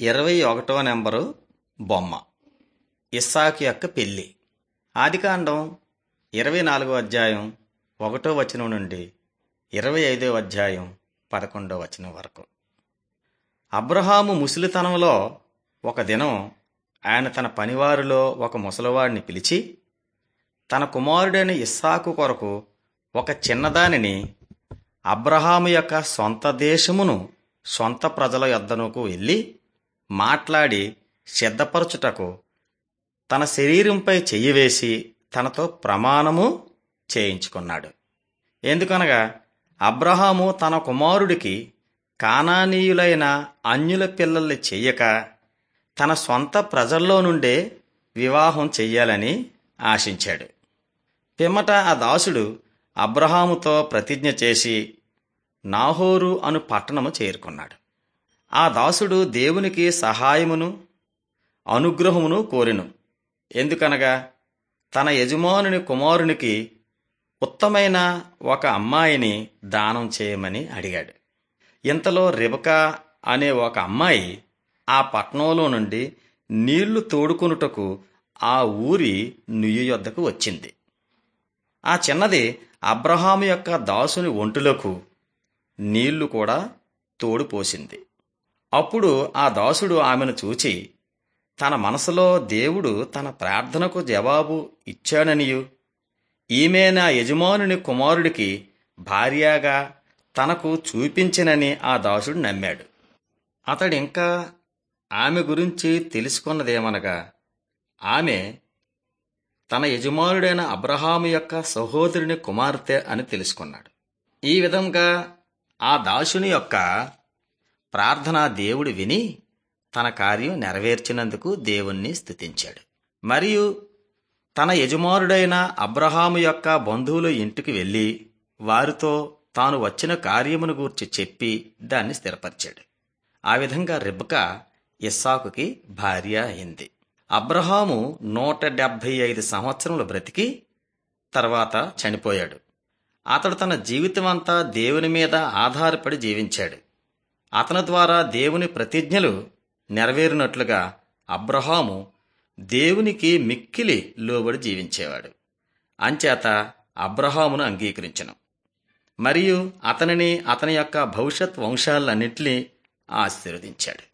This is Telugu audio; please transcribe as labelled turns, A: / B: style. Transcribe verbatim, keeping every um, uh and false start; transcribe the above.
A: ఇరవై ఒకటో నెంబరు బొమ్మ. ఇస్సాకు యొక్క పెళ్లి. ఆదికాండం ఇరవై నాలుగో అధ్యాయం ఒకటో వచనం నుండి ఇరవై ఐదో అధ్యాయం పదకొండో వచనం వరకు. అబ్రహాము ముసలితనంలో ఒక దినం ఆయన తన పనివారిలో ఒక ముసలివాడిని పిలిచి తన కుమారుడైన ఇస్సాకు కొరకు ఒక చిన్నదానిని అబ్రహాము యొక్క సొంత దేశమును సొంత ప్రజల యొద్దనుకు వెళ్ళి మాట్లాడి సిద్ధపరచుటకు తన శరీరంపై చెయ్యి వేసి తనతో ప్రమాణము చేయించుకున్నాడు. ఎందుకనగా అబ్రహాము తన కుమారుడికి కానానీయులైన అన్యుల పిల్లల్ని చెయ్యక తన సొంత ప్రజల్లో నుండే వివాహం చెయ్యాలని ఆశించాడు. పిమ్మట ఆ దాసుడు అబ్రహాముతో ప్రతిజ్ఞ చేసి నాహోరు అను పట్టణము చేరుకున్నాడు. ఆ దాసుడు దేవునికి సహాయమును అనుగ్రహమును కోరెను. ఎందుకనగా తన యజమానుని కుమారునికి ఉత్తమైన ఒక అమ్మాయిని దానం చేయమని అడిగాడు. ఇంతలో రిబకా అనే ఒక అమ్మాయి ఆ పట్టణంలో నుండి నీళ్లు తోడుకొనుటకు ఆ ఊరి నుయ్యి యొద్దకు వచ్చింది. ఆ చిన్నది అబ్రహాము యొక్క దాసుని ఒంటిలోకు నీళ్లు కూడా తోడుపోసింది. అప్పుడు ఆ దాసుడు ఆమెను చూచి తన మనసులో దేవుడు తన ప్రార్థనకు జవాబు ఇచ్చాడనియు ఈమె నా యజమానుని కుమారుడికి భార్యగా తనకు చూపించినని ఆ దాసుడు నమ్మాడు. అతడింకా ఆమె గురించి తెలుసుకున్నదేమనగా ఆమె తన యజమానుడైన అబ్రహాము యొక్క సహోదరుని కుమార్తె అని తెలుసుకున్నాడు. ఈ విధంగా ఆ దాసుని యొక్క ప్రార్థన దేవుడు విని తన కార్యం నెరవేర్చినందుకు దేవుణ్ణి స్తుతించాడు. మరియు తన యజమానుడైన అబ్రహాము యొక్క బంధువుల ఇంటికి వెళ్ళి వారితో తాను వచ్చిన కార్యమును గూర్చి చెప్పి దాన్ని స్థిరపరిచాడు. ఆ విధంగా రిబ్కా ఇస్సాకుకి భార్య అయింది. అబ్రహాము నూట డెబ్భై ఐదు సంవత్సరములు బ్రతికి తర్వాత చనిపోయాడు. అతడు తన జీవితమంతా దేవుని మీద ఆధారపడి జీవించాడు. అతని ద్వారా దేవుని ప్రతిజ్ఞలు నెరవేరినట్లుగా అబ్రహాము దేవునికి మిక్కిలి లోబడి జీవించేవాడు. అంచేత అబ్రహామును అంగీకరించెను మరియు అతనిని అతని యొక్క భవిష్యత్ వంశాలన్నింటినీ ఆశీర్వదించాడు.